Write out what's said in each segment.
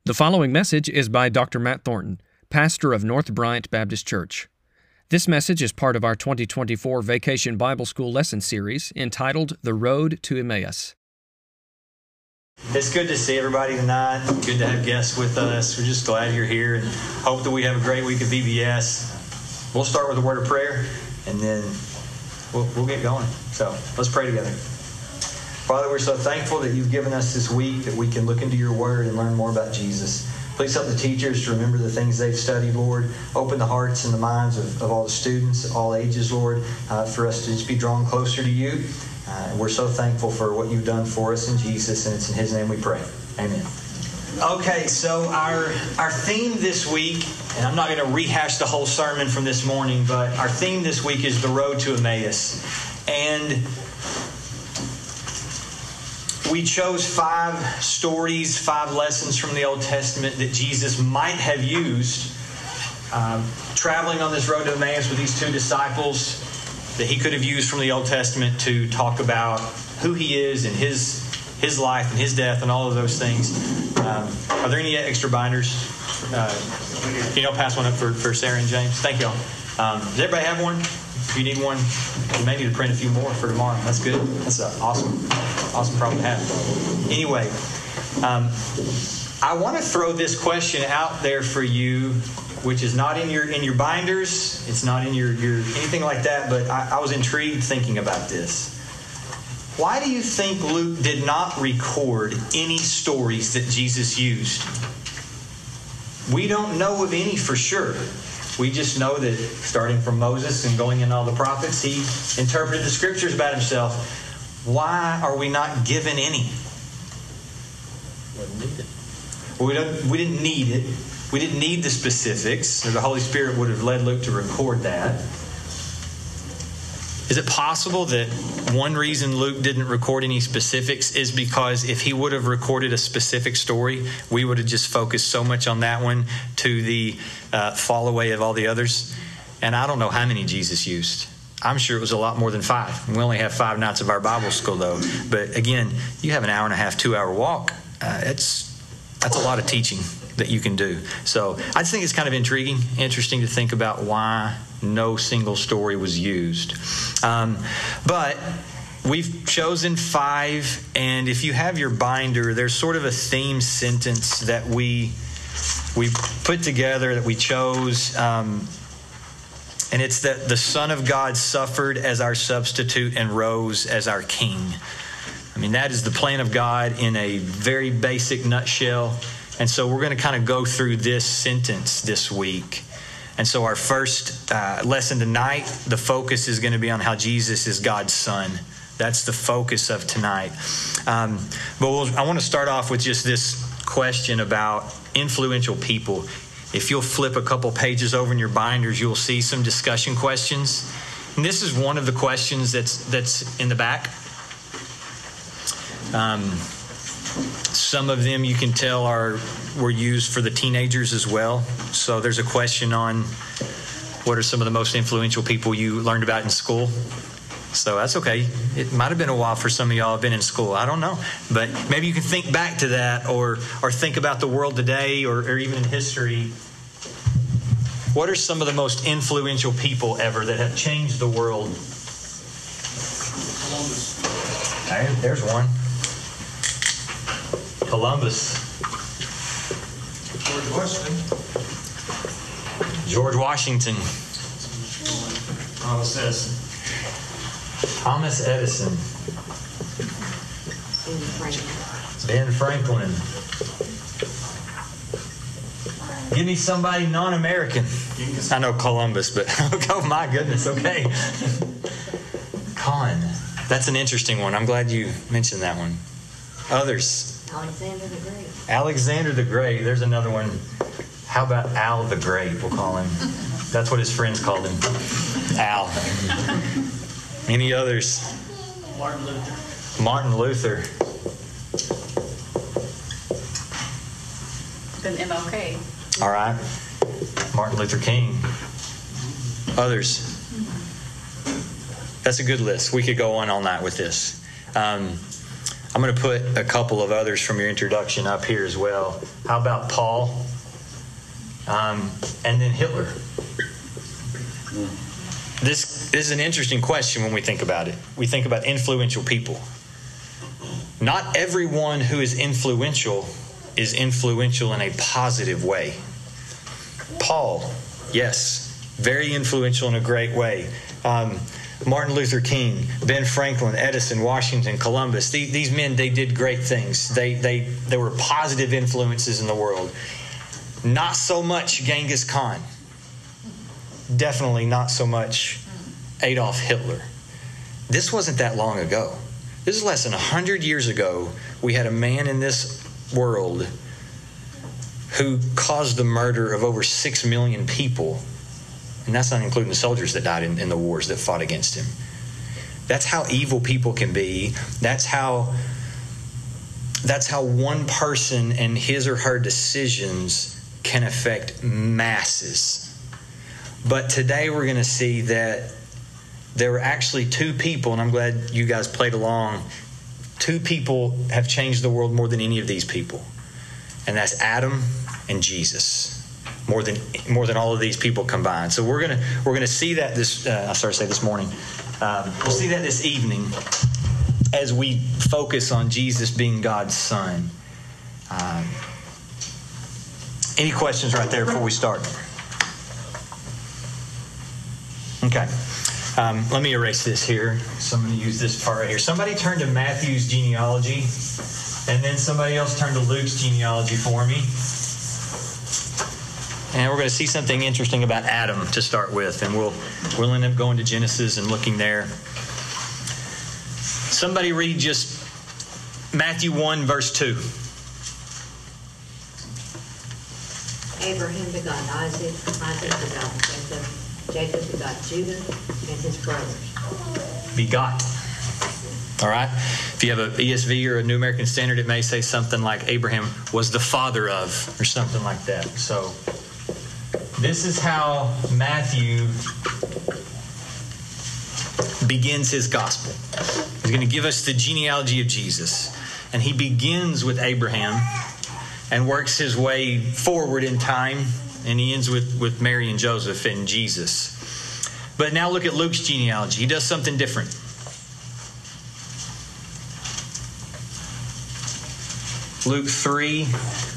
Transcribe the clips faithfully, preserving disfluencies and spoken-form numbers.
The following message is by Doctor Matt Thornton, pastor of North Bryant Baptist Church. This message is part of our twenty twenty-four Vacation Bible School lesson series entitled The Road to Emmaus. It's good to see everybody tonight. Good to have guests with us. We're just glad you're here and hope that we have a great week of V B S. We'll start with a word of prayer and then we'll, we'll get going. So let's pray together. Father, we're so thankful that you've given us this week that we can look into your word and learn more about Jesus. Please help the teachers to remember the things they've studied, Lord. Open the hearts and the minds of, of all the students, all ages, Lord, uh, for us to just be drawn closer to you. Uh, and we're so thankful for what you've done for us in Jesus, and it's in his name we pray. Amen. Okay, so our our theme this week, and I'm not going to rehash the whole sermon from this morning, but our theme this week is the road to Emmaus. And we chose five stories, five lessons from the Old Testament that Jesus might have used um, traveling on this road to Emmaus with these two disciples, that he could have used from the Old Testament to talk about who he is and his his life and his death and all of those things. Um, are there any extra binders? Uh, can y'all pass one up for, for Sarah and James? Thank y'all. Um, does everybody have one? If you need one, you may need to print a few more for tomorrow. That's good. That's an awesome, awesome problem to have. Anyway, um, I want to throw this question out there for you, which is not in your in your binders. It's not in your, your anything like that, but I, I was intrigued thinking about this. Why do you think Luke did not record any stories that Jesus used? We don't know of any for sure. We just know that starting from Moses and going in all the prophets, he interpreted the scriptures about himself. Why are we not given any? We don't. We didn't need it. We didn't need the specifics, or the Holy Spirit would have led Luke to record that. Is it possible that one reason Luke didn't record any specifics is because if he would have recorded a specific story, we would have just focused so much on that one to the uh, fall away of all the others? And I don't know how many Jesus used. I'm sure it was a lot more than five. We only have five nights of our Bible school, though. But again, you have an hour and a half, two-hour walk. Uh, it's that's a lot of teaching that you can do. So I just think it's kind of intriguing, interesting to think about why no single story was used. Um, but we've chosen five, and if you have your binder, there's sort of a theme sentence that we we put together that we chose, um, and it's that the Son of God suffered as our substitute and rose as our King. I mean, that is the plan of God in a very basic nutshell. And so we're going to kind of go through this sentence this week. And so our first uh, lesson tonight, the focus is going to be on how Jesus is God's Son. That's the focus of tonight. Um, but we'll, I want to start off with just this question about influential people. If you'll flip a couple pages over in your binders, you'll see some discussion questions. And this is one of the questions that's that's in the back. Um, some of them you can tell are were used for the teenagers as well. So there's a question on what are some of the most influential people you learned about in school. So that's okay. It might have been a while for some of y'all have been in school. I don't know. But maybe you can think back to that or or think about the world today or, or even in history. What are some of the most influential people ever that have changed the world? Columbus. All right, there's one. Columbus. George Washington. George Washington. Thomas Edison. Thomas Edison. Ben Franklin. Give me somebody non-American. I know Columbus, but oh my goodness, okay. Con. That's an interesting one. I'm glad you mentioned that one. Others. Alexander the Great. Alexander the Great. There's another one. How about Al the Great? We'll call him. That's what his friends called him. Al. Any others? Martin Luther. Martin Luther. Then M L K. All right. Martin Luther King. Others. That's a good list. We could go on all night with this. Um, I'm going to put a couple of others from your introduction up here as well. How about Paul? Um, and then Hitler. This, this is an interesting question when we think about it. We think about influential people. Not everyone who is influential is influential in a positive way. Paul, yes, very influential in a great way. Um, Martin Luther King, Ben Franklin, Edison, Washington, Columbus. These, these men, they did great things. They, they, they were positive influences in the world. Not so much Genghis Khan. Definitely not so much Adolf Hitler. This wasn't that long ago. This is less than one hundred years ago. We had a man in this world who caused the murder of over six million people. And that's not including the soldiers that died in, in the wars that fought against him. That's how evil people can be. That's how, that's how one person and his or her decisions can affect masses. But today we're going to see that there were actually two people, and I'm glad you guys played along. Two people have changed the world more than any of these people. And that's Adam and Jesus. More than more than all of these people combined. So we're gonna we're gonna see that this uh, I started to say this morning. Um, we'll see that this evening as we focus on Jesus being God's Son. Um, any questions right there before we start? Okay. Um, let me erase this here. So I'm going to use this part right here. Somebody turn to Matthew's genealogy, and then somebody else turn to Luke's genealogy for me. And we're going to see something interesting about Adam to start with, and we'll we'll end up going to Genesis and looking there. Somebody read just Matthew one, verse two. Abraham begot Isaac, Isaac begot Jacob, Jacob begot Judah and his brothers. Begot. All right. If you have an E S V or a New American Standard, it may say something like Abraham was the father of, or something like that. So this is how Matthew begins his gospel. He's going to give us the genealogy of Jesus. And he begins with Abraham and works his way forward in time. And he ends with, with Mary and Joseph and Jesus. But now look at Luke's genealogy. He does something different. Luke three.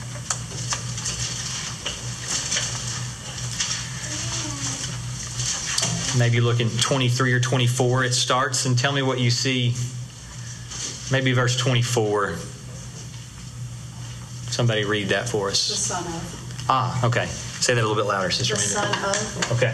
Maybe look in twenty-three or twenty-four. It starts, and tell me what you see. Maybe verse twenty-four. Somebody read that for us. The son of. Ah, okay. Say that a little bit louder, Sister The Amanda. son of. Okay.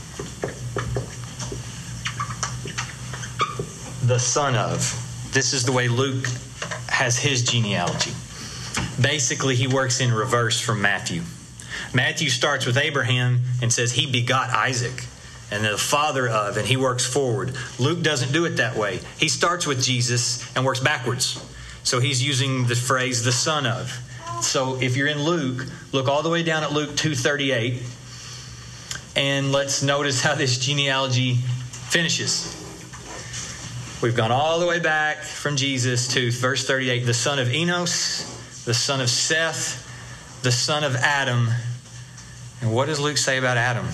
The son of. This is the way Luke has his genealogy. Basically, he works in reverse from Matthew. Matthew starts with Abraham and says he begot Isaac, and the father of, and he works forward. Luke doesn't do it that way. He starts with Jesus and works backwards. So he's using the phrase the son of. So if you're in Luke, look all the way down at Luke two thirty-eight, and let's notice how this genealogy finishes. We've gone all the way back from Jesus to verse thirty-eight, the son of Enos, the son of Seth, the son of Adam. And what does Luke say about Adam?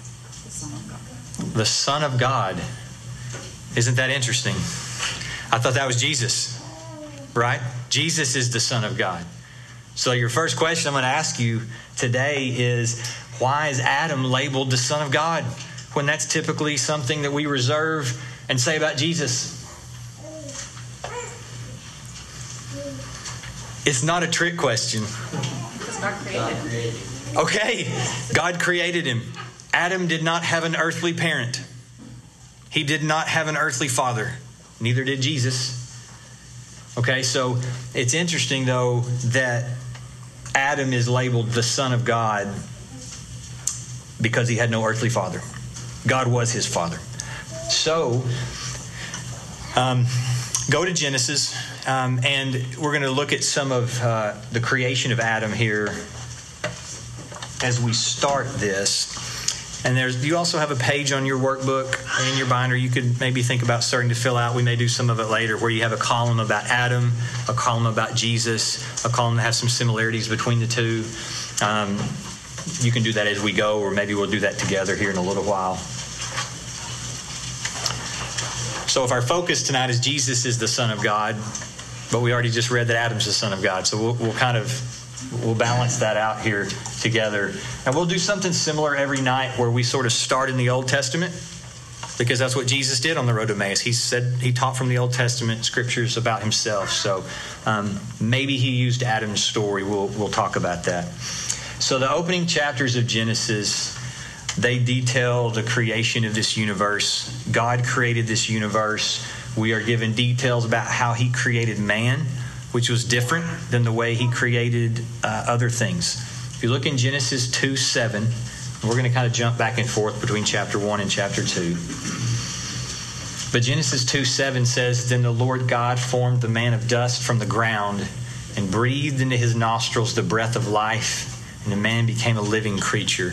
The Son of God. Isn't that interesting? I thought that was Jesus, right? Jesus is the Son of God. So your first question I'm going to ask you today is, why is Adam labeled the Son of God when that's typically something that we reserve and say about Jesus? It's not a trick question. It's not created. Okay, God created him. Adam did not have an earthly parent. He did not have an earthly father. Neither did Jesus. Okay, so it's interesting, though, that Adam is labeled the Son of God because he had no earthly father. God was his father. So, um, go to Genesis, um, and we're going to look at some of uh, the creation of Adam here as we start this. And there's you also have a page on your workbook in your binder you could maybe think about starting to fill out. We may do some of it later, where you have a column about Adam, a column about Jesus, a column that has some similarities between the two. Um, you can do that as we go, or maybe we'll do that together here in a little while. So if our focus tonight is Jesus is the Son of God, but we already just read that Adam's the Son of God, so we'll, we'll kind of we'll balance that out here together. And we'll do something similar every night where we sort of start in the Old Testament, because that's what Jesus did on the road to Emmaus. He said he taught from the Old Testament scriptures about himself. So um, maybe he used Adam's story. We'll we'll talk about that. So the opening chapters of Genesis, they detail the creation of this universe. God created this universe. We are given details about how he created man, which was different than the way he created uh, other things. If you look in Genesis two seven, we're going to kind of jump back and forth between chapter one and chapter two. But Genesis two seven says, "Then the Lord God formed the man of dust from the ground and breathed into his nostrils the breath of life, and the man became a living creature."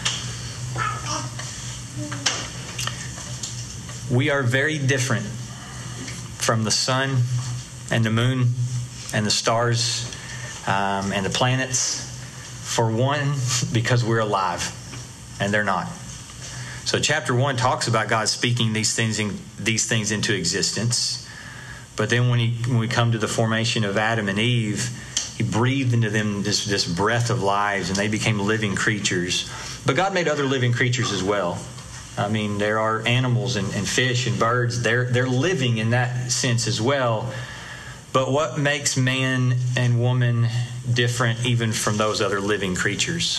We are very different from the sun and the moon and the stars um, and the planets. For one, because we're alive and they're not. So chapter one talks about God speaking these things in, these things into existence. But then when, he, when we come to the formation of Adam and Eve, he breathed into them this, this breath of lives, and they became living creatures. But God made other living creatures as well. I mean, there are animals and, and fish and birds. They're, they're living in that sense as well. But what makes man and woman different even from those other living creatures?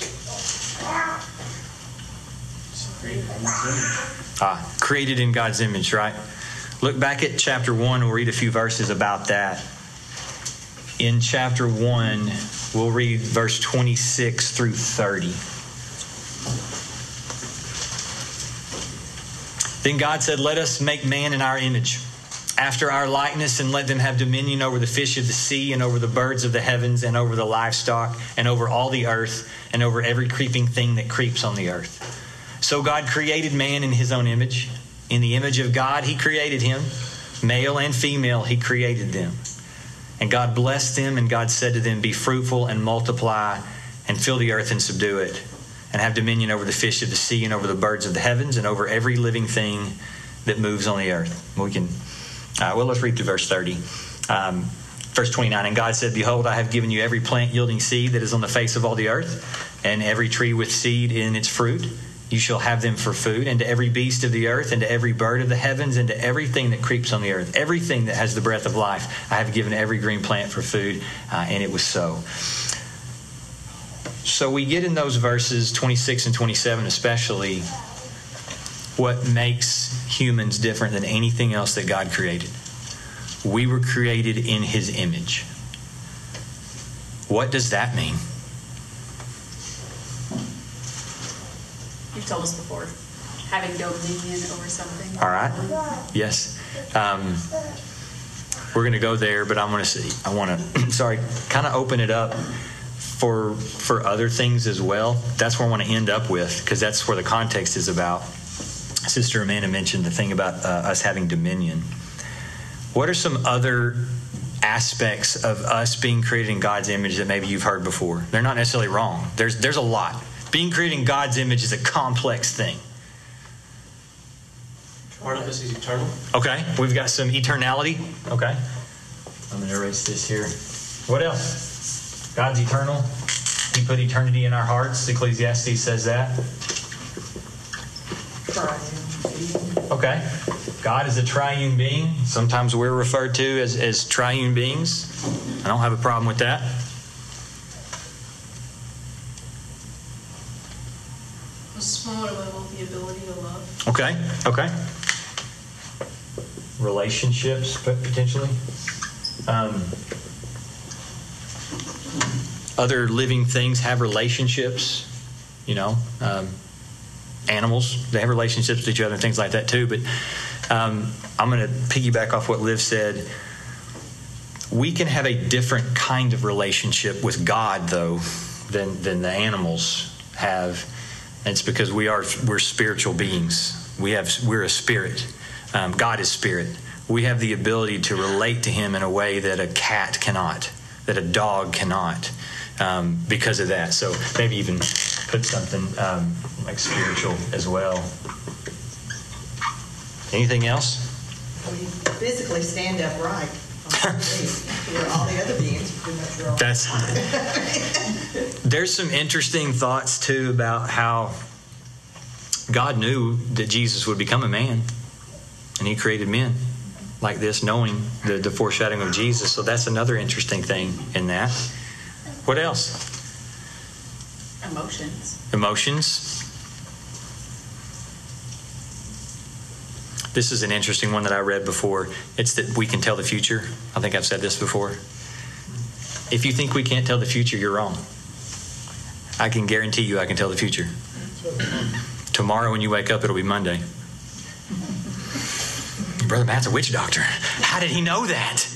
Ah, created in God's image, right? Look back at chapter one. We'll read a few verses about that. In chapter one, we'll read verse twenty-six through thirty. Then God said, "Let us make man in our image, after our likeness, and let them have dominion over the fish of the sea, and over the birds of the heavens, and over the livestock, and over all the earth, and over every creeping thing that creeps on the earth." So God created man in his own image. In the image of God, he created him. Male and female, he created them. And God blessed them, and God said to them, "Be fruitful and multiply, and fill the earth and subdue it, and have dominion over the fish of the sea, and over the birds of the heavens, and over every living thing that moves on the earth." We can, uh, well, let's read through verse thirty. Um, verse twenty-nine, "And God said, Behold, I have given you every plant yielding seed that is on the face of all the earth, and every tree with seed in its fruit. You shall have them for food, and to every beast of the earth, and to every bird of the heavens, and to everything that creeps on the earth, everything that has the breath of life, I have given every green plant for food." Uh, and it was so. So we get in those verses, twenty-six and twenty-seven especially, what makes humans different than anything else that God created. We were created in his image. What does that mean? You've told us before. Having dominion over something. All right. Yes. Um, we're going to go there, but I'm going to see. I want to, sorry, kind of open it up for for other things as well. That's where I want to end up with, because that's where the context is about. Sister Amanda mentioned the thing about uh, us having dominion. What are some other aspects of us being created in God's image that maybe you've heard before? They're not necessarily wrong. There's there's a lot. Being created in God's image is a complex thing. Part of this is eternal. Okay, we've got some eternality. Okay. I'm going to erase this here. What else? God's eternal. He put eternity in our hearts. Ecclesiastes says that. Okay. God is a triune being. Sometimes we're referred to as, as triune beings. I don't have a problem with that. A small level, the ability to love. Okay. Okay. Relationships, potentially. Um, other living things have relationships. You know, um, animals, they have relationships with each other and things like that too. But um, I'm going to piggyback off what Liv said. We can have a different kind of relationship with God, though, than than the animals have. It's because we are we're spiritual beings. We have we're a spirit. Um, God is spirit. We have the ability to relate to him in a way that a cat cannot, that a dog cannot, um, because of that. So maybe even put something um, like spiritual as well. Anything else? Well, you physically stand upright on your feet, where all the other beings pretty much roll. That's there's some interesting thoughts too about how God knew that Jesus would become a man, and he created men like this, knowing the, the foreshadowing of Jesus. So that's another interesting thing in that. What else? Emotions. Emotions. This is an interesting one that I read before. It's that we can tell the future. I think I've said this before. If you think we can't tell the future, you're wrong. I can guarantee you I can tell the future. Tomorrow when you wake up, it'll be Monday. Brother Matt's a witch doctor. How did he know that?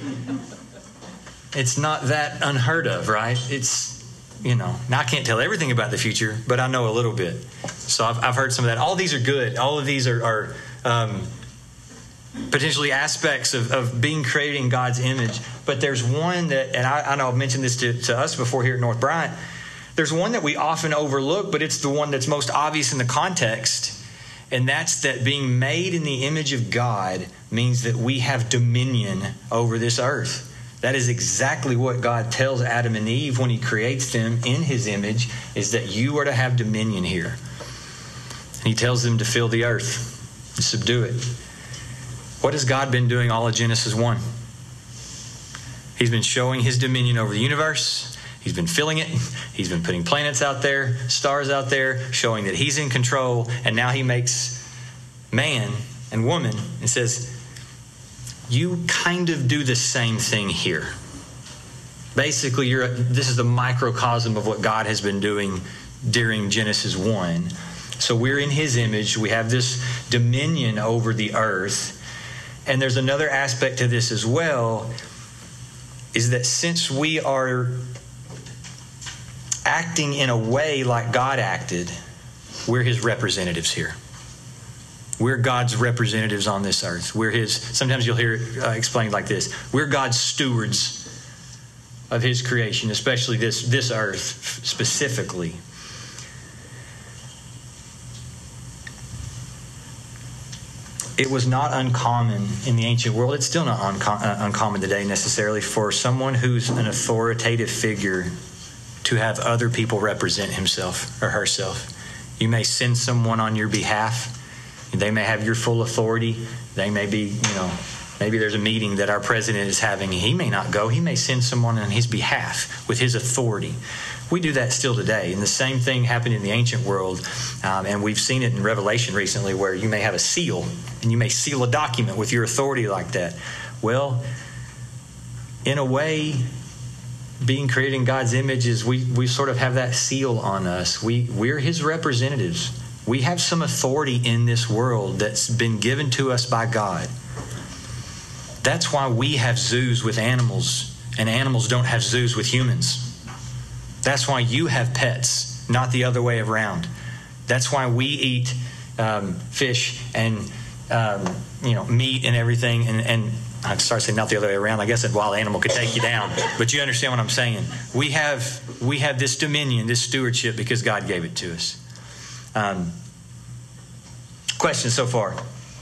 It's not that unheard of, right? It's, you know, now I can't tell everything about the future, but I know a little bit. So I've, I've heard some of that. All these are good. All of these are, are um, potentially aspects of, of being created in God's image. But there's one that, and I, I know I've mentioned this to, to us before here at North Bryant, there's one that we often overlook, but it's the one that's most obvious in the context. And that's that being made in the image of God means that we have dominion over this earth. That is exactly what God tells Adam and Eve when he creates them in his image, is that you are to have dominion here. And he tells them to fill the earth and subdue it. What has God been doing all of Genesis one? He's been showing his dominion over the universe. He's been filling it. He's been putting planets out there, stars out there, showing that he's in control. And now he makes man and woman and says, you kind of do the same thing here. Basically, you're, this is the microcosm of what God has been doing during Genesis one. So we're in his image. We have this dominion over the earth. And there's another aspect to this as well, is that since we are acting in a way like God acted, we're his representatives here. We're God's representatives on this earth. We're his, sometimes you'll hear it uh, explained like this. We're God's stewards of his creation, especially this, this earth specifically. It was not uncommon in the ancient world. It's still not unco- uh, uncommon today necessarily for someone who's an authoritative figure to have other people represent himself or herself. You may send someone on your behalf. They may have your full authority. They may be, you know, maybe there's a meeting that our president is having. He may not go. He may send someone on his behalf with his authority. We do that still today. And the same thing happened in the ancient world. Um, and we've seen it in Revelation recently, where you may have a seal and you may seal a document with your authority like that. Well, in a way, being created in God's image is we, we sort of have that seal on us. We, we're his representatives. We have some authority in this world that's been given to us by God. That's why we have zoos with animals, and animals don't have zoos with humans. That's why you have pets, not the other way around. That's why we eat um, fish and um, you know meat and everything. And, and I start saying not the other way around. I guess a wild animal could take you down, but you understand what I'm saying. We have we have this dominion, this stewardship, because God gave it to us. Um, questions so far?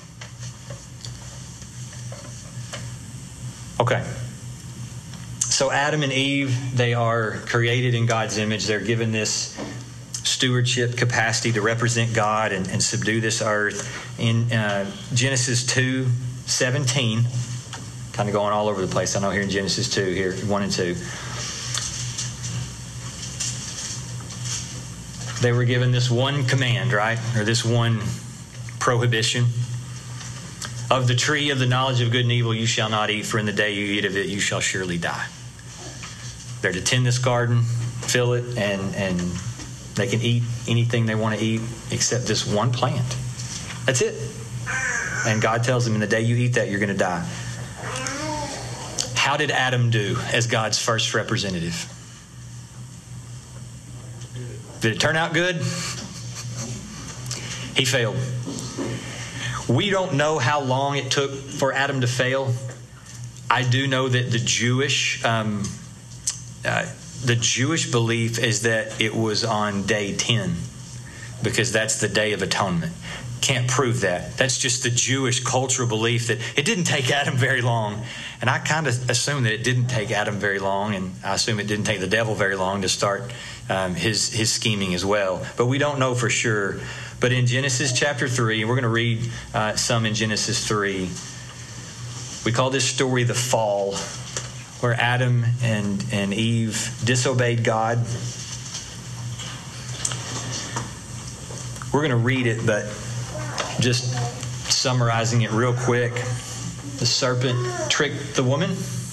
Okay. So Adam and Eve, they are created in God's image. They're given this stewardship capacity to represent God and, and subdue this earth. In uh, Genesis two seventeen, kind of going all over the place. I know here in Genesis two, here one and two. They were given this one command, right? Or this one prohibition. Of the tree of the knowledge of good and evil you shall not eat, for in the day you eat of it you shall surely die. They're to tend this garden, fill it, and, and they can eat anything they want to eat except this one plant. That's it. And God tells them, in the day you eat that, you're going to die. How did Adam do as God's first representative? Did it turn out good? He failed. We don't know how long it took for Adam to fail. I do know that the Jewish um, uh, the Jewish belief is that it was on day ten, because that's the Day of Atonement. Can't prove that. That's just the Jewish cultural belief that it didn't take Adam very long. And I kind of assume that it didn't take Adam very long, and I assume it didn't take the devil very long to start um, his, his scheming as well. But we don't know for sure. But in Genesis chapter three, we're going to read uh, some in Genesis three. We call this story the fall, where Adam and, and Eve disobeyed God. We're going to read it, but just summarizing it real quick. The serpent tricked the woman.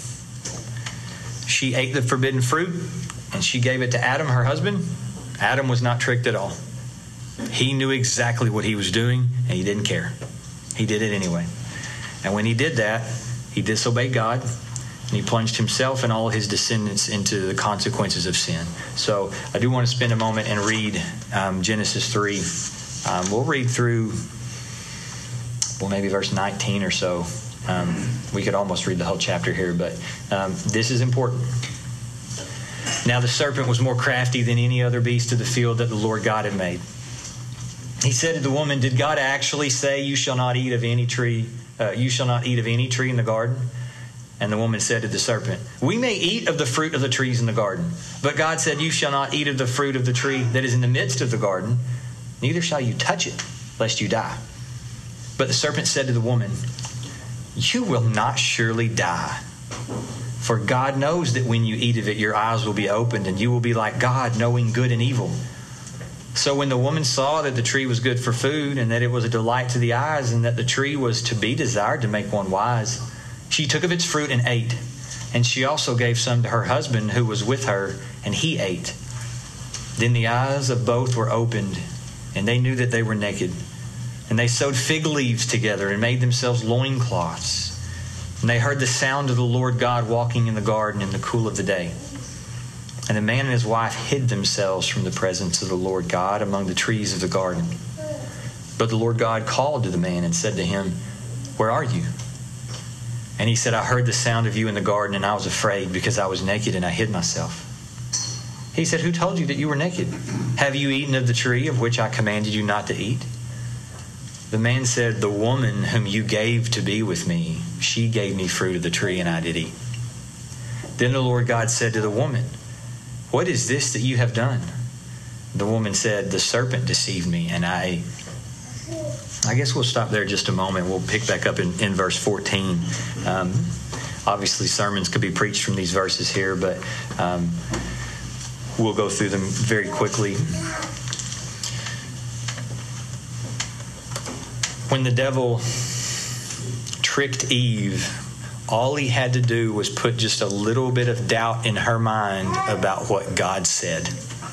She ate the forbidden fruit, and she gave it to Adam, her husband. Adam was not tricked at all. He knew exactly what he was doing, and he didn't care. He did it anyway. And when he did that, he disobeyed God, and he plunged himself and all his descendants into the consequences of sin. So I do want to spend a moment and read um, Genesis three. Um, we'll read through, well, maybe verse nineteen or so. Um, we could almost read the whole chapter here, but um, this is important. Now the serpent was more crafty than any other beast of the field that the Lord God had made. He said to the woman, "Did God actually say you shall not eat of any tree? Uh, you shall not eat of any tree in the garden?" And the woman said to the serpent, "We may eat of the fruit of the trees in the garden, but God said, you shall not eat of the fruit of the tree that is in the midst of the garden, neither shall you touch it, lest you die." But the serpent said to the woman, "You will not surely die. For God knows that when you eat of it, your eyes will be opened, and you will be like God, knowing good and evil." So when the woman saw that the tree was good for food, and that it was a delight to the eyes, and that the tree was to be desired to make one wise, she took of its fruit and ate. And she also gave some to her husband who was with her, and he ate. Then the eyes of both were opened, and they knew that they were naked. And they sewed fig leaves together and made themselves loincloths. And they heard the sound of the Lord God walking in the garden in the cool of the day. And the man and his wife hid themselves from the presence of the Lord God among the trees of the garden. But the Lord God called to the man and said to him, "Where are you?" And he said, "I heard the sound of you in the garden, and I was afraid because I was naked and I hid myself." He said, "Who told you that you were naked? Have you eaten of the tree of which I commanded you not to eat?" The man said, "The woman whom you gave to be with me, she gave me fruit of the tree, and I did eat." Then the Lord God said to the woman, "What is this that you have done?" The woman said, "The serpent deceived me, and I ate." I guess we'll stop there just a moment. We'll pick back up in, in verse fourteen. Um, obviously, sermons could be preached from these verses here, but um, we'll go through them very quickly. When the devil tricked Eve, all he had to do was put just a little bit of doubt in her mind about what God said.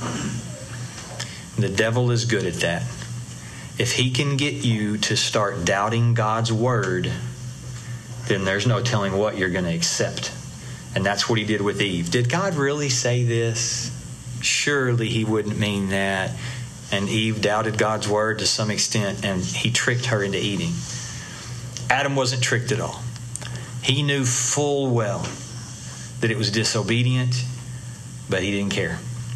The devil is good at that. If he can get you to start doubting God's word, then there's no telling what you're going to accept. And that's what he did with Eve. Did God really say this? Surely he wouldn't mean that. And Eve doubted God's word to some extent, and he tricked her into eating. Adam wasn't tricked at all. He knew full well that it was disobedient, but he didn't care.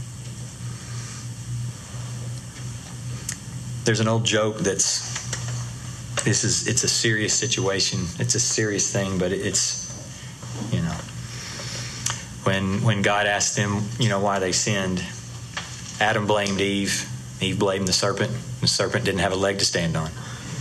There's an old joke that's, this is, it's a serious situation. It's a serious thing, but it's, you know, when when God asked them, you know, why they sinned, Adam blamed Eve, Eve blamed the serpent, and the serpent didn't have a leg to stand on.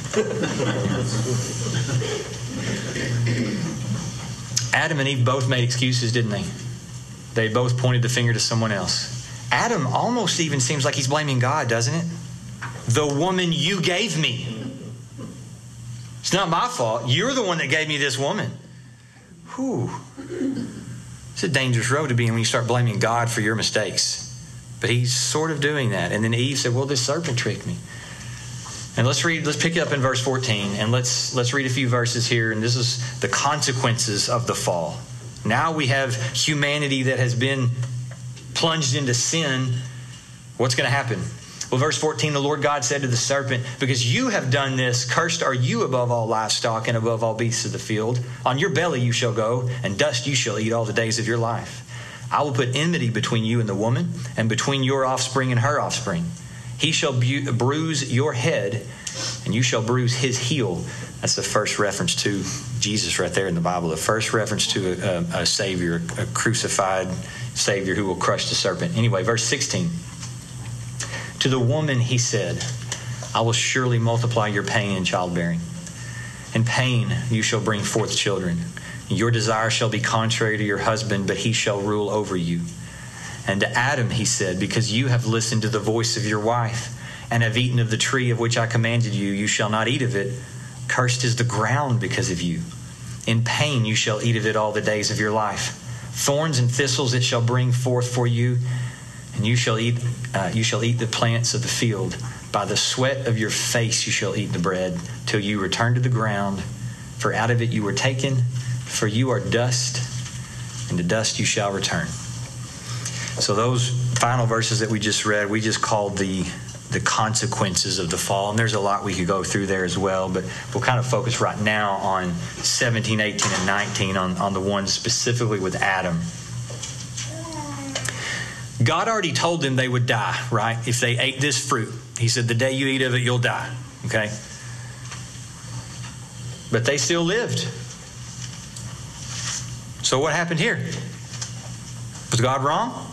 Adam and Eve both made excuses, didn't they? They both pointed the finger to someone else. Adam almost even seems like he's blaming God, doesn't it? The woman you gave me. It's not my fault. You're the one that gave me this woman. Whew. It's a dangerous road to be in when you start blaming God for your mistakes. But he's sort of doing that. And then Eve said, "Well, this serpent tricked me." And let's read, let's pick it up in verse fourteen, and let's let's read a few verses here, and this is the consequences of the fall. Now we have humanity that has been plunged into sin. What's going to happen? Well, verse fourteen, the Lord God said to the serpent, because you have done this, cursed are you above all livestock and above all beasts of the field. On your belly you shall go, and dust you shall eat all the days of your life. I will put enmity between you and the woman, and between your offspring and her offspring. He shall bu- bruise your head, and you shall bruise his heel. That's the first reference to Jesus right there in the Bible. The first reference to a, a, a Savior, a crucified Savior who will crush the serpent. Anyway, verse sixteen. To the woman he said, I will surely multiply your pain in childbearing. In pain you shall bring forth children. Your desire shall be contrary to your husband, but he shall rule over you. And to Adam he said, because you have listened to the voice of your wife, and have eaten of the tree of which I commanded you, you shall not eat of it. Cursed is the ground because of you. In pain you shall eat of it all the days of your life. Thorns and thistles it shall bring forth for you, and you shall eat uh, you shall eat the plants of the field. By the sweat of your face you shall eat the bread, till you return to the ground. For out of it you were taken, for you are dust, and to dust you shall return. So those final verses that we just read, we just called the the consequences of the fall. And there's a lot we could go through there as well, but we'll kind of focus right now on seventeen, eighteen, and nineteen, on, on the ones specifically with Adam. God already told them they would die, right? If they ate this fruit. He said, the day you eat of it, you'll die. Okay? But they still lived. So what happened here? Was God wrong?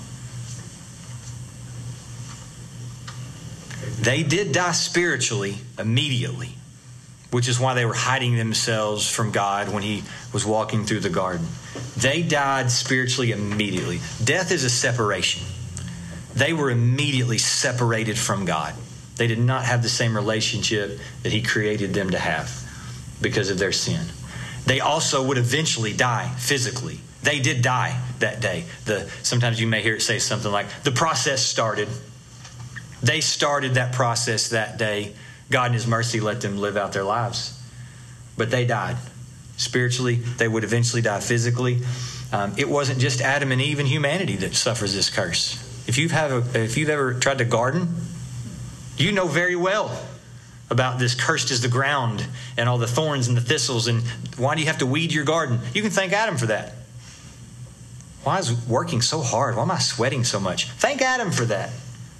They did die spiritually immediately, which is why they were hiding themselves from God when he was walking through the garden. They died spiritually immediately. Death is a separation. They were immediately separated from God. They did not have the same relationship that he created them to have because of their sin. They also would eventually die physically. They did die that day. The, sometimes you may hear it say something like, the process started. They started that process that day. God in his mercy let them live out their lives. But they died. Spiritually, they would eventually die physically. Um, it wasn't just Adam and Eve and humanity that suffers this curse. If you've, have a, if you've ever tried to garden, you know very well about this cursed is the ground and all the thorns and the thistles. And why do you have to weed your garden? You can thank Adam for that. Why is working so hard? Why am I sweating so much? Thank Adam for that.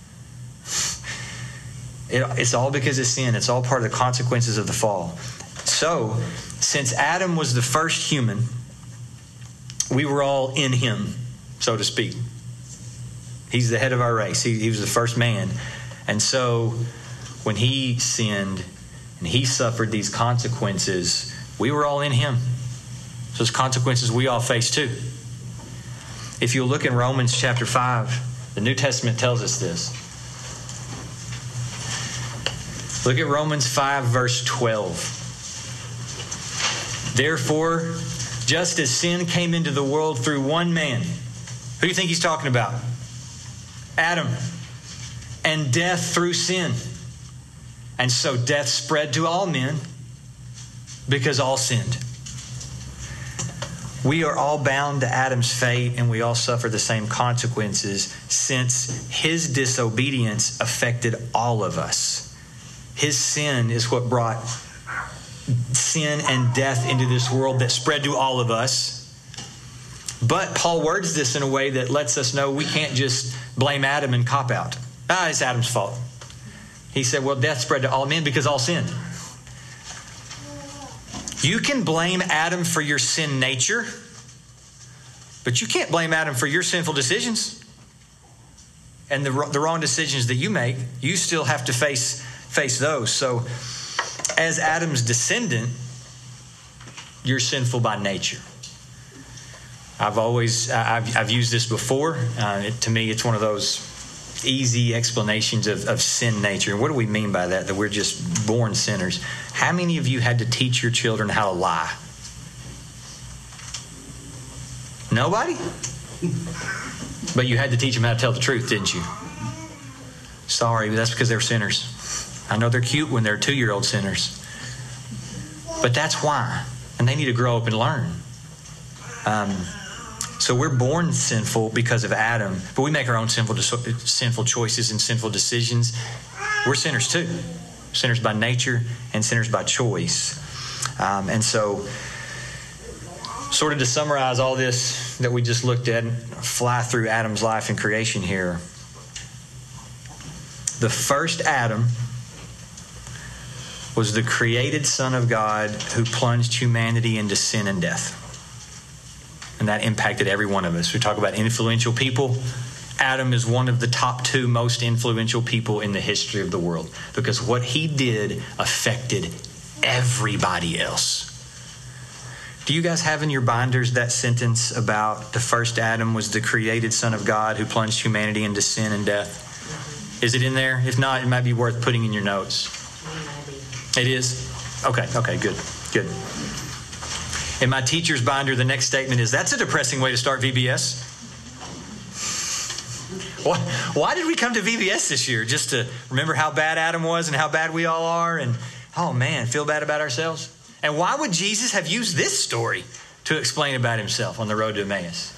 It, it's all because of sin. It's all part of the consequences of the fall. So, since Adam was the first human, we were all in him, so to speak. He's the head of our race. He, he was the first man. And so, when he sinned and he suffered these consequences, we were all in him. So those consequences we all face too. If you look in Romans chapter five, the New Testament tells us this. Look at Romans five, verse twelve. Therefore, just as sin came into the world through one man, who do you think he's talking about? Adam. And death through sin. And so death spread to all men because all sinned. We are all bound to Adam's fate, and we all suffer the same consequences since his disobedience affected all of us. His sin is what brought sin and death into this world that spread to all of us. But Paul words this in a way that lets us know we can't just blame Adam and cop out. Ah, it's Adam's fault. He said, well, death spread to all men because all sinned. You can blame Adam for your sin nature, but you can't blame Adam for your sinful decisions and the, the wrong decisions that you make. You still have to face face those. So as Adam's descendant, you're sinful by nature. I've always, I've, I've used this before. Uh, it, to me, it's one of those easy explanations of, of sin nature. What do we mean by that? That we're just born sinners. How many of you had to teach your children how to lie? Nobody? But you had to teach them how to tell the truth, didn't you? Sorry, but that's because they're sinners. I know they're cute when they're two-year-old sinners. But that's why. And they need to grow up and learn. Um, So we're born sinful because of Adam, but we make our own sinful sinful choices and sinful decisions. We're sinners too. Sinners by nature and sinners by choice. Um, and so, sort of to summarize all this that we just looked at, fly through Adam's life and creation here. The first Adam was the created Son of God who plunged humanity into sin and death. And that impacted every one of us. We talk about influential people. Adam is one of the top two most influential people in the history of the world because what he did affected everybody else. Do you guys have in your binders that sentence about the first Adam was the created Son of God who plunged humanity into sin and death? Is it in there? If not, it might be worth putting in your notes. It is? Okay, okay, good, good. In my teacher's binder, the next statement is, that's a depressing way to start V B S. Why, why did we come to V B S this year? Just to remember how bad Adam was and how bad we all are and, oh man, feel bad about ourselves? And why would Jesus have used this story to explain about himself on the road to Emmaus?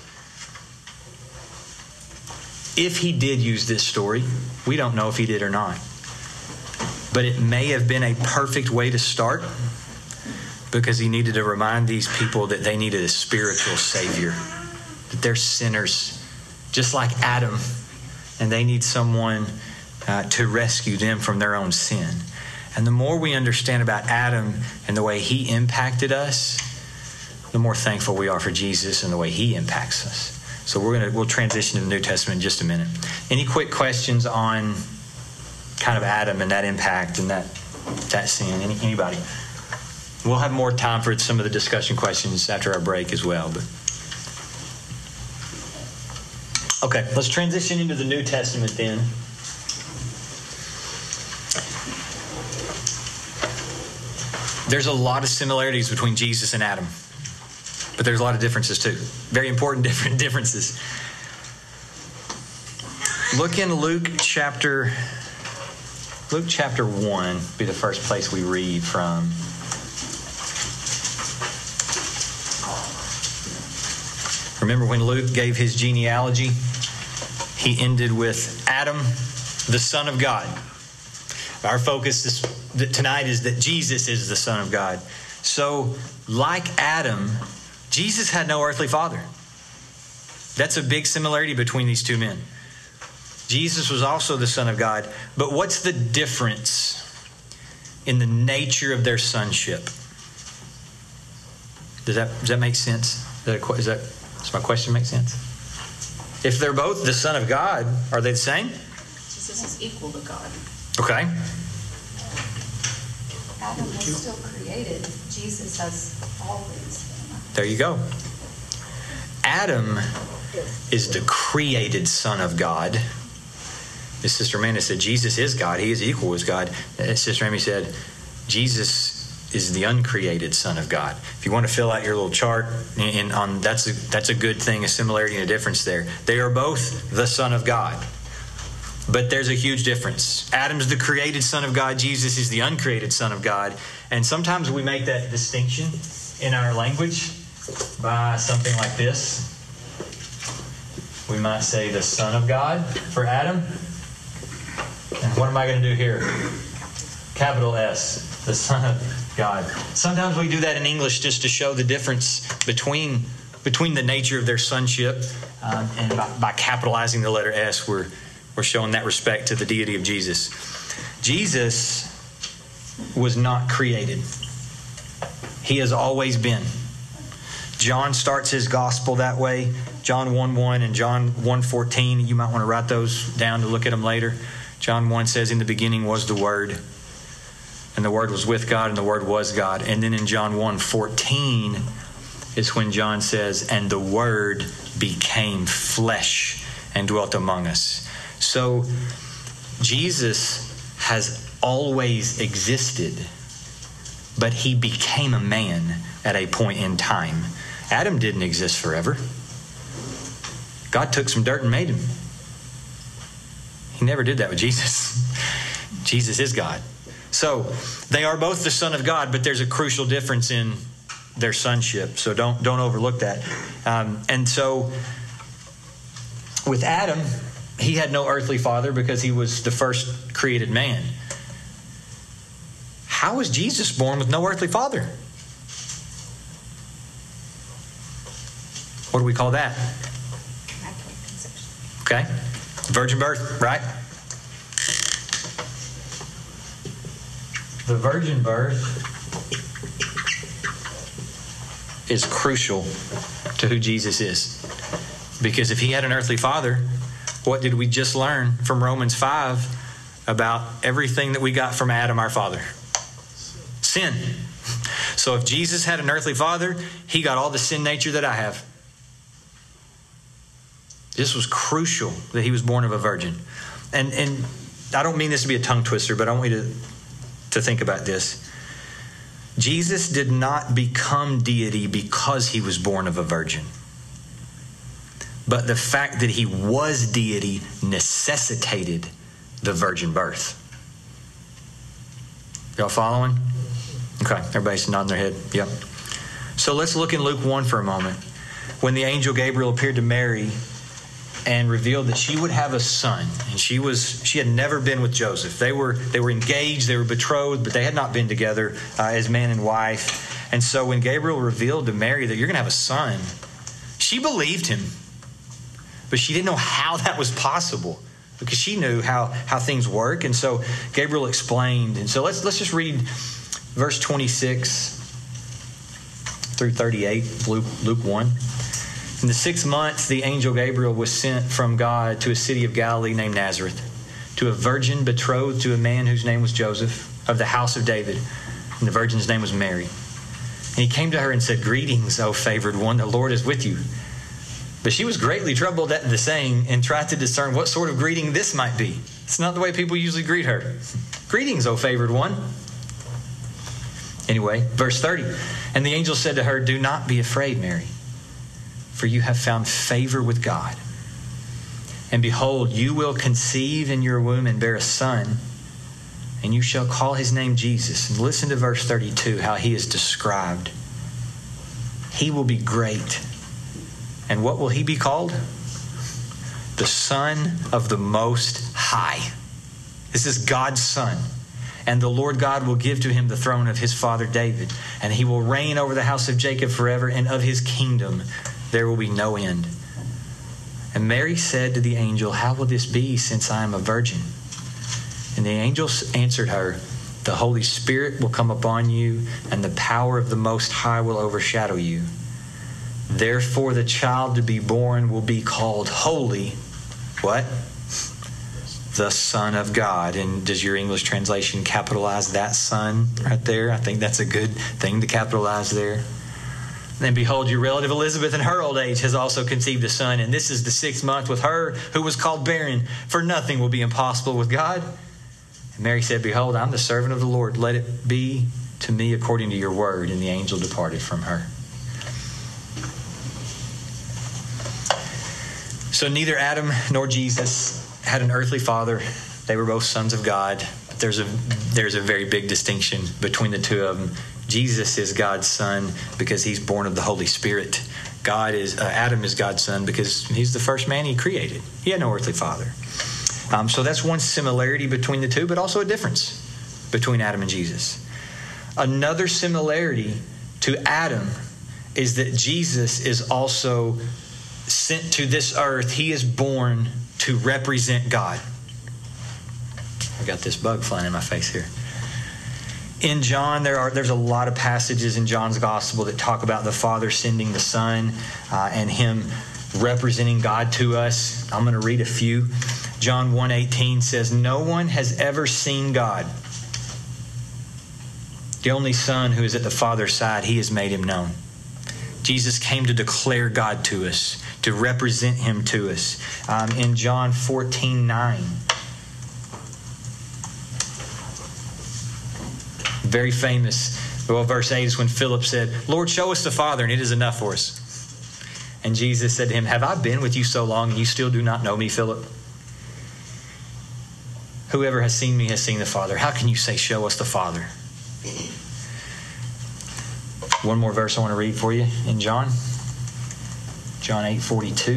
If he did use this story, we don't know if he did or not. But it may have been a perfect way to start because he needed to remind these people that they needed a spiritual Savior, that they're sinners, just like Adam, and they need someone uh, to rescue them from their own sin. And the more we understand about Adam and the way he impacted us, the more thankful we are for Jesus and the way he impacts us. So we're gonna we'll transition to the New Testament in just a minute. Any quick questions on kind of Adam and that impact and that that sin? Any, anybody? We'll have more time for some of the discussion questions after our break as well. But okay, let's transition into the New Testament then. There's a lot of similarities between Jesus and Adam, but there's a lot of differences too. Very important different differences. Look in Luke chapter Luke chapter one, be the first place we read from. Remember when Luke gave his genealogy, he ended with Adam, the Son of God. Our focus is, tonight is that Jesus is the Son of God. So, like Adam, Jesus had no earthly father. That's a big similarity between these two men. Jesus was also the Son of God. But what's the difference in the nature of their sonship? Does that does that make sense? Is that, a, is that does my question make sense? If they're both the Son of God, are they the same? Jesus is equal to God. Okay. Adam was still created. Jesus has always been. There you go. Adam is the created Son of God. As Sister Amanda said, Jesus is God. He is equal with God. As Sister Amy said, Jesus is the uncreated Son of God. If you want to fill out your little chart, and on that's a, that's a good thing, a similarity and a difference there. They are both the Son of God. But there's a huge difference. Adam's the created Son of God. Jesus is the uncreated Son of God. And sometimes we make that distinction in our language by something like this. We might say the Son of God for Adam. And what am I going to do here? Capital S, the Son of God. Sometimes we do that in English just to show the difference between between the nature of their sonship. Um, and by, by capitalizing the letter S, we're We're showing that respect to the deity of Jesus. Jesus was not created. He has always been. John starts his gospel that way. John one one and John one fourteen. You might want to write those down to look at them later. John one says, in the beginning was the Word. And the Word was with God, and the Word was God. And then in John one fourteen is when John says, and the Word became flesh and dwelt among us. So Jesus has always existed, but he became a man at a point in time. Adam didn't exist forever. God took some dirt and made him. He never did that with Jesus. Jesus is God. So they are both the Son of God, but there's a crucial difference in their sonship. So don't don't overlook that. Um, and so with Adam, he had no earthly father because he was the first created man. How was Jesus born with no earthly father? What do we call that? Okay. Virgin birth, right? The virgin birth is crucial to who Jesus is. Because if he had an earthly father, what did we just learn from Romans five about everything that we got from Adam, our father? Sin. So if Jesus had an earthly father, he got all the sin nature that I have. This was crucial that he was born of a virgin. And and I don't mean this to be a tongue twister, but I want you to, to think about this. Jesus did not become deity because he was born of a virgin. But the fact that he was deity necessitated the virgin birth. Y'all following? Okay, everybody's nodding their head. Yep. So let's look in Luke one for a moment. When the angel Gabriel appeared to Mary and revealed that she would have a son, and she was she had never been with Joseph. They were they were engaged, they were betrothed, but they had not been together uh, as man and wife. And so when Gabriel revealed to Mary that you're going to have a son, she believed him. But she didn't know how that was possible because she knew how, how things work. And so Gabriel explained. And so let's let's just read verse twenty-six through thirty-eight, Luke, Luke one. In the sixth month, the angel Gabriel was sent from God to a city of Galilee named Nazareth, to a virgin betrothed to a man whose name was Joseph, of the house of David. And the virgin's name was Mary. And he came to her and said, "Greetings, O favored one, the Lord is with you." But she was greatly troubled at the saying and tried to discern what sort of greeting this might be. It's not the way people usually greet her. "Greetings, O favored one." Anyway, verse thirty. And the angel said to her, "Do not be afraid, Mary, for you have found favor with God. And behold, you will conceive in your womb and bear a son, and you shall call his name Jesus." And listen to verse thirty-two, how he is described. "He will be great. And what will he be called? The Son of the Most High." This is God's Son. "And the Lord God will give to him the throne of his father David, and he will reign over the house of Jacob forever, and of his kingdom there will be no end." And Mary said to the angel, "How will this be, since I am a virgin?" And the angel answered her, "The Holy Spirit will come upon you, and the power of the Most High will overshadow you. Therefore the child to be born will be called holy." What? "The Son of God." And does your English translation capitalize that son right there? I think that's a good thing to capitalize there. "And behold, your relative Elizabeth in her old age has also conceived a son, and this is the sixth month with her who was called barren, for nothing will be impossible with God." And Mary said, "Behold, I'm the servant of the Lord. Let it be to me according to your word." And the angel departed from her. So neither Adam nor Jesus had an earthly father. They were both sons of God. But there's a there's a very big distinction between the two of them. Jesus is God's son because he's born of the Holy Spirit. God is uh, Adam is God's son because he's the first man he created. He had no earthly father. Um, so that's one similarity between the two, but also a difference between Adam and Jesus. Another similarity to Adam is that Jesus is also sent to this earth. He is born to represent God. I got this bug flying in my face here. In John, there are there's a lot of passages in John's gospel that talk about the Father sending the Son uh, and him representing God to us. I'm going to read a few. John one eighteen says, "No one has ever seen God. The only Son who is at the Father's side, he has made him known." Jesus came to declare God to us, to represent him to us. Um, in John fourteen nine, very famous, well, verse eight is when Philip said, "Lord, show us the Father, and it is enough for us." And Jesus said to him, "Have I been with you so long, and you still do not know me, Philip? Whoever has seen me has seen the Father. How can you say, 'Show us the Father'?" One more verse I want to read for you in John. John eight forty-two.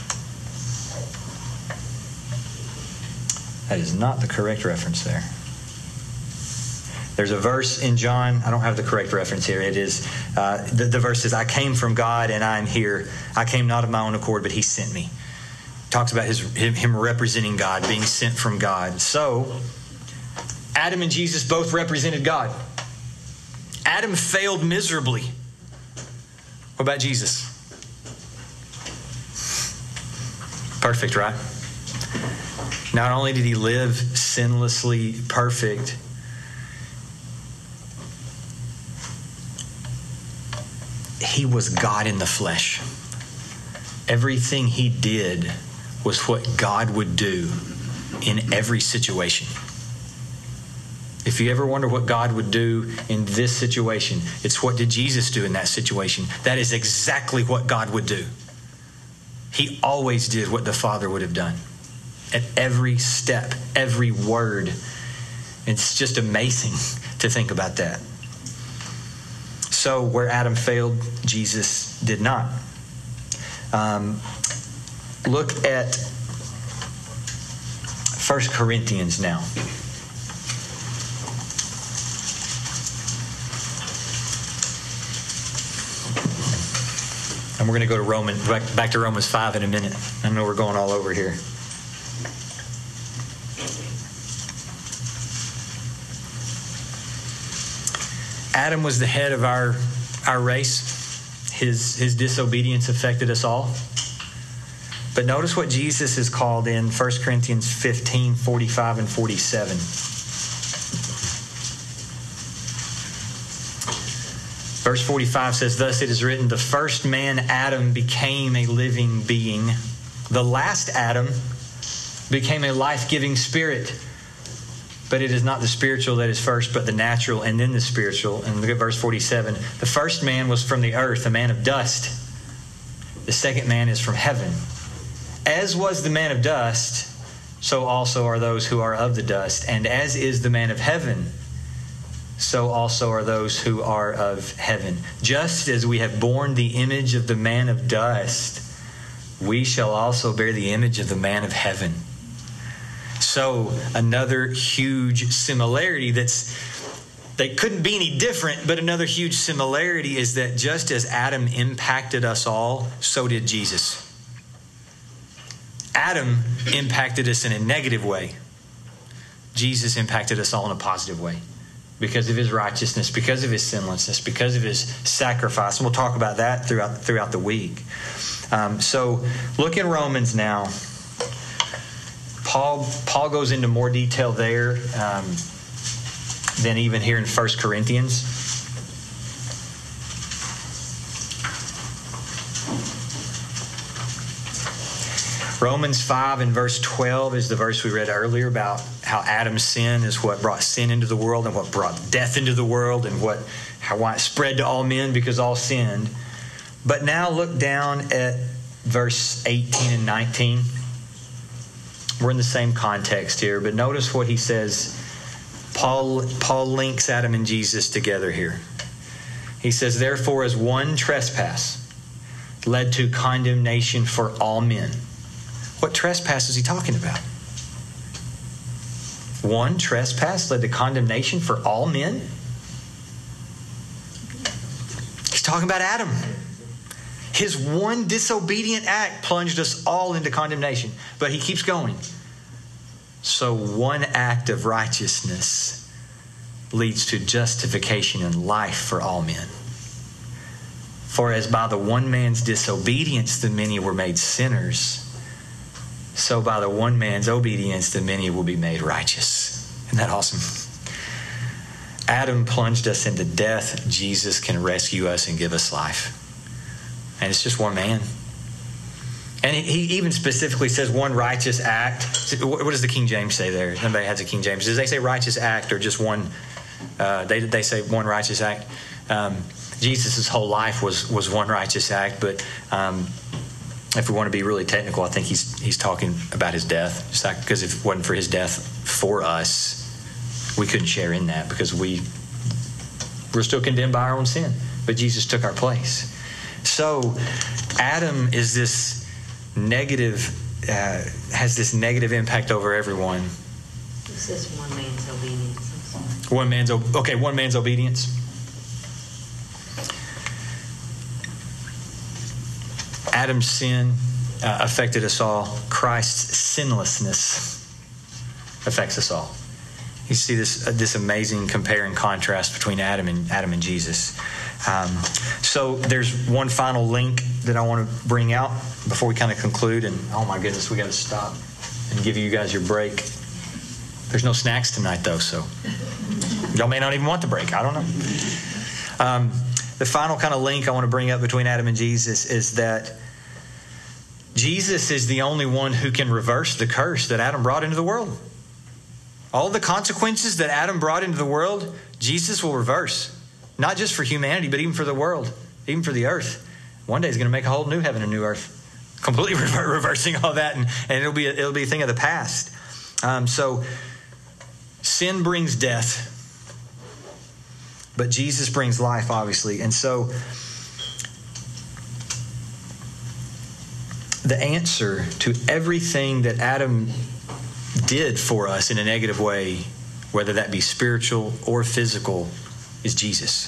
That is not the correct reference there. There's a verse in John. I don't have the correct reference here. It is, uh, the, the verse is, I came from God and I am here. I came not of my own accord, but he sent me. Talks about his him, him representing God, being sent from God. So, Adam and Jesus both represented God. Adam failed miserably. What about Jesus? Perfect, right? Not only did he live sinlessly perfect, he was God in the flesh. Everything he did was what God would do in every situation. If you ever wonder what God would do in this situation, it's what did Jesus do in that situation? That is exactly what God would do. He always did what the Father would have done. At every step, every word. It's just amazing to think about that. So where Adam failed, Jesus did not. Um, look at First Corinthians now. And we're going to go to Romans, back, back to Romans five in a minute. I know we're going all over here. Adam was the head of our, our race. His, his disobedience affected us all. But notice what Jesus is called in First Corinthians fifteen, forty-five and forty-seven. Verse forty-five says, thus it is written, the first man, Adam, became a living being. The last Adam became a life-giving spirit. But it is not the spiritual that is first, but the natural, and then the spiritual. And look at verse forty-seven. The first man was from the earth, a man of dust. The second man is from heaven. As was the man of dust, so also are those who are of the dust. And as is the man of heaven, so also are those who are of heaven. Just as we have borne the image of the man of dust, we shall also bear the image of the man of heaven. So another huge similarity that's, they couldn't be any different, but another huge similarity is that just as Adam impacted us all, so did Jesus. Adam impacted us in a negative way. Jesus impacted us all in a positive way because of his righteousness, because of his sinlessness, because of his sacrifice. And we'll talk about that throughout, throughout the week. Um, so look in Romans now. Paul, Paul goes into more detail there um, than even here in First Corinthians. Romans five and verse twelve is the verse we read earlier about how Adam's sin is what brought sin into the world and what brought death into the world and what how why it spread to all men because all sinned. But now look down at verse eighteen and nineteen. We're in the same context here, but notice what he says. Paul, Paul links Adam and Jesus together here. He says, therefore, as one trespass led to condemnation for all men. What trespass is he talking about? One trespass led to condemnation for all men? He's talking about Adam. His one disobedient act plunged us all into condemnation. But he keeps going. So one act of righteousness leads to justification and life for all men. For as by the one man's disobedience the many were made sinners, so by the one man's obedience the many will be made righteous. Isn't that awesome? Adam plunged us into death. Jesus can rescue us and give us life. And it's just one man. And he even specifically says one righteous act. What does the King James say there? Nobody has a King James. Does they say righteous act or just one? Uh, they they say one righteous act. Um, Jesus' whole life was was one righteous act. But um, if we want to be really technical, I think he's he's talking about his death. Just like, because if it wasn't for his death for us, we couldn't share in that because we we're still condemned by our own sin. but Jesus took our place. So Adam is this negative, uh, has this negative impact over everyone. It says one man's obedience. I'm sorry. One man's, okay, one man's obedience. Adam's sin uh, affected us all. Christ's sinlessness affects us all. You see this uh, this amazing compare and contrast between Adam and Adam and Jesus. Um, so there's one final link that I want to bring out before we kind of conclude. And oh my goodness, we got to stop and give you guys your break. There's no snacks tonight though, so y'all may not even want the break. I don't know. Um, the final kind of link I want to bring up between Adam and Jesus is that Jesus is the only one who can reverse the curse that Adam brought into the world. All the consequences that Adam brought into the world, Jesus will reverse. Not just for humanity, but even for the world, even for the earth. One day he's going to make a whole new heaven and new earth. Completely reversing all that, and, and it'll be a, it'll be a thing of the past. Um, so sin brings death, but Jesus brings life, obviously. And so the answer to everything that Adam did for us in a negative way, whether that be spiritual or physical, is Jesus.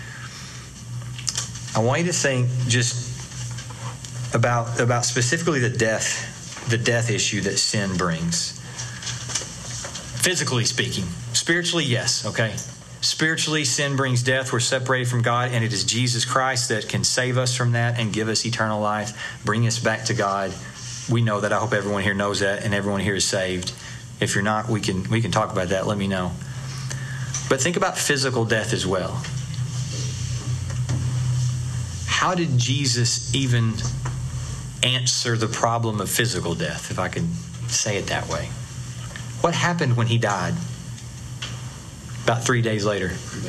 I want you to think just about, about specifically the death, the death issue that sin brings. Physically speaking. Spiritually, yes, okay? Spiritually, sin brings death. We're separated from God, and it is Jesus Christ that can save us from that and give us eternal life, bring us back to God. We know that. I hope everyone here knows that, and everyone here is saved. If you're not, we can we can talk about that. Let me know. But think about physical death as well. How did Jesus even answer the problem of physical death, if I can say it that way? What happened when he died? About three days later.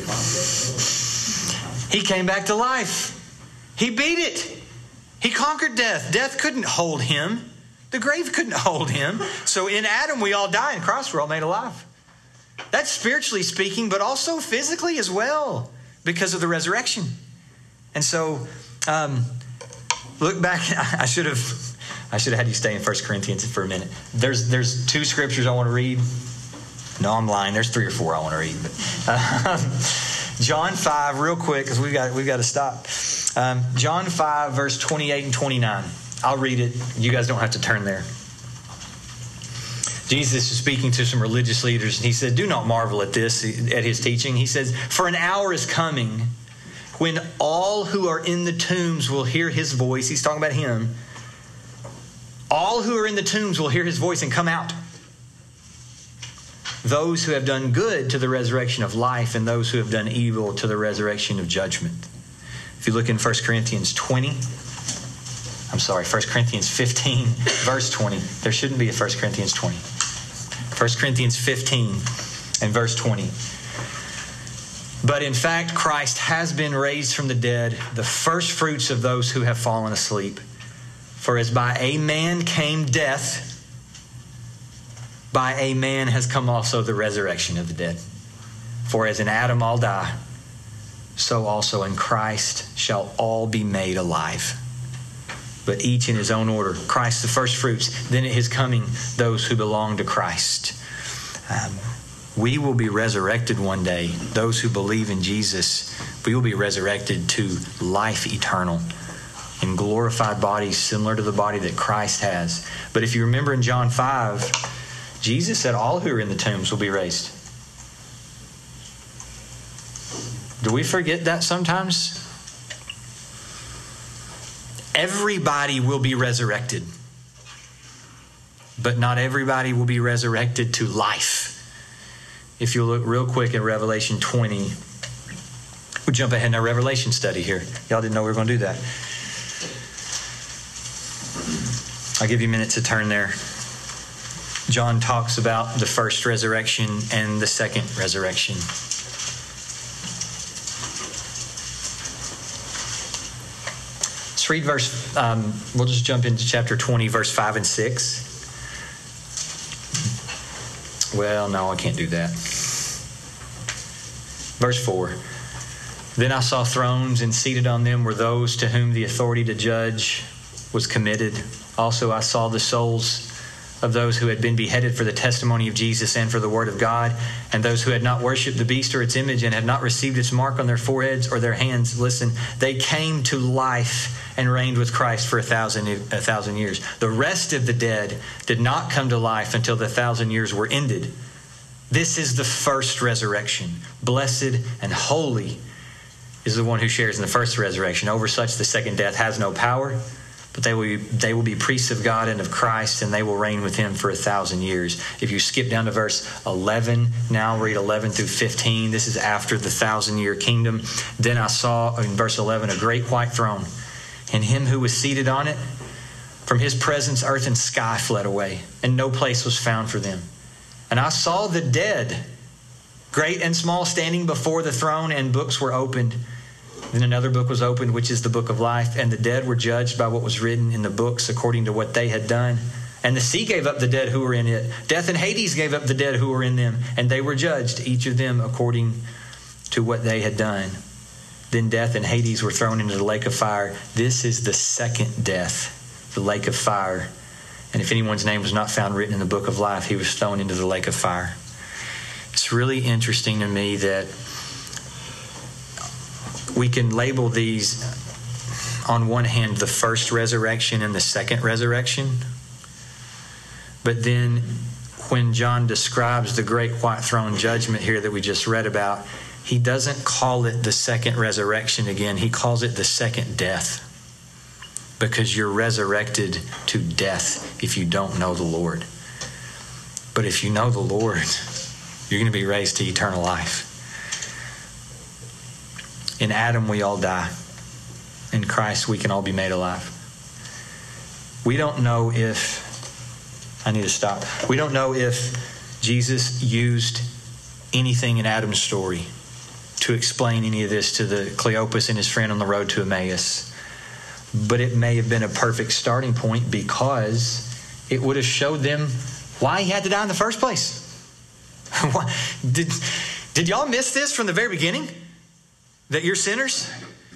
He came back to life. He beat it. He conquered death. Death couldn't hold him. The grave couldn't hold him. So in Adam, we all die. In Christ, we're all made alive. That's spiritually speaking, but also physically as well, because of the resurrection. And so, um, look back. I should have, I should have had you stay in First Corinthians for a minute. There's, there's two scriptures I want to read. No, I'm lying. There's three or four I want to read. But, um, John five, real quick, because we've got we've got to stop. Um, John five, verse twenty-eight and twenty-nine. I'll read it. You guys don't have to turn there. Jesus is speaking to some religious leaders, and he said, "Do not marvel at this," at his teaching. He says, "For an hour is coming when all who are in the tombs will hear his voice." He's talking about him. All who are in the tombs will hear his voice and come out. Those who have done good to the resurrection of life, and those who have done evil to the resurrection of judgment. If you look in First Corinthians twenty, I'm sorry, First Corinthians fifteen, verse twenty. There shouldn't be a First Corinthians twenty. First Corinthians fifteen and verse twenty. But in fact, Christ has been raised from the dead, the first fruits of those who have fallen asleep. For as by a man came death, by a man has come also the resurrection of the dead. For as in Adam all die, so also in Christ shall all be made alive. But each in his own order. Christ the first fruits, then at his coming, those who belong to Christ. Um, we will be resurrected one day. Those who believe in Jesus, we will be resurrected to life eternal in glorified bodies similar to the body that Christ has. But if you remember in John five, Jesus said all who are in the tombs will be raised. Do we forget that sometimes? Everybody will be resurrected. But not everybody will be resurrected to life. If you look real quick at Revelation twenty, we'll jump ahead in our Revelation study here. Y'all didn't know we were going to do that. I'll give you a minute to turn there. John talks about the first resurrection and the second resurrection. Let's read verse, um, we'll just jump into chapter twenty, verse five and six. Well, no, I can't do that. Verse four. Then I saw thrones, and seated on them were those to whom the authority to judge was committed. Also I saw the souls of those who had been beheaded for the testimony of Jesus and for the word of God, and those who had not worshipped the beast or its image and had not received its mark on their foreheads or their hands. Listen, they came to life and reigned with Christ for a thousand, a thousand years. The rest of the dead did not come to life until the thousand years were ended. This is the first resurrection. Blessed and holy is the one who shares in the first resurrection. Over such the second death has no power, but they will be, they will be priests of God and of Christ, and they will reign with him for a thousand years. If you skip down to verse eleven, now read eleven through fifteen. This is after the thousand year kingdom. Then I saw in verse eleven a great white throne, and him who was seated on it. From his presence earth and sky fled away, and no place was found for them. And I saw the dead, great and small, standing before the throne, and books were opened. Then another book was opened, which is the book of life. And the dead were judged by what was written in the books according to what they had done. And the sea gave up the dead who were in it. Death and Hades gave up the dead who were in them. And they were judged, each of them according to what they had done. Then death and Hades were thrown into the lake of fire. This is the second death, the lake of fire. And if anyone's name was not found written in the book of life, he was thrown into the lake of fire. It's really interesting to me that we can label these, on one hand, the first resurrection and the second resurrection. But then when John describes the great white throne judgment here that we just read about, he doesn't call it the second resurrection again. He calls it the second death. Because you're resurrected to death if you don't know the Lord. But if you know the Lord, you're going to be raised to eternal life. In Adam, we all die. In Christ, we can all be made alive. We don't know if, I need to stop. We don't know if Jesus used anything in Adam's story to explain any of this to the Cleopas and his friend on the road to Emmaus. But it may have been a perfect starting point because it would have showed them why he had to die in the first place. did, did y'all miss this from the very beginning? That you're sinners?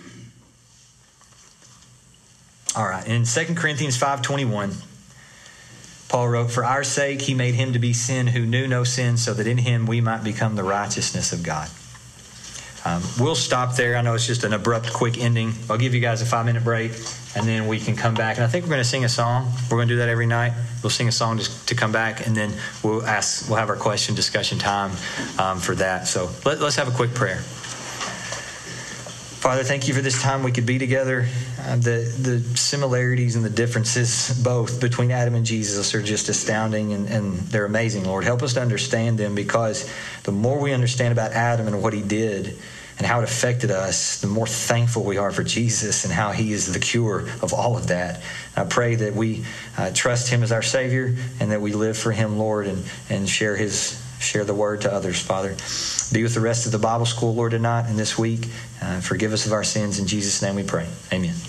All right. In Second Corinthians five twenty-one, Paul wrote, "For our sake he made him to be sin who knew no sin, so that in him we might become the righteousness of God." Um, we'll stop there. I know it's just an abrupt, quick ending. I'll give you guys a five-minute break, and then we can come back. And I think we're going to sing a song. We're going to do that every night. We'll sing a song just to come back, and then we'll ask. We'll have our question discussion time um, for that. So let, let's have a quick prayer. Father, thank you for this time we could be together. Uh, the the similarities and the differences both between Adam and Jesus are just astounding, and, and they're amazing, Lord. Help us to understand them, because the more we understand about Adam and what he did and how it affected us, the more thankful we are for Jesus and how he is the cure of all of that. I pray that we uh, trust him as our Savior and that we live for him, Lord, and, and share his share the word to others, Father. Be with the rest of the Bible school, Lord, tonight and this week. Uh, forgive us of our sins. In Jesus' name we pray. Amen.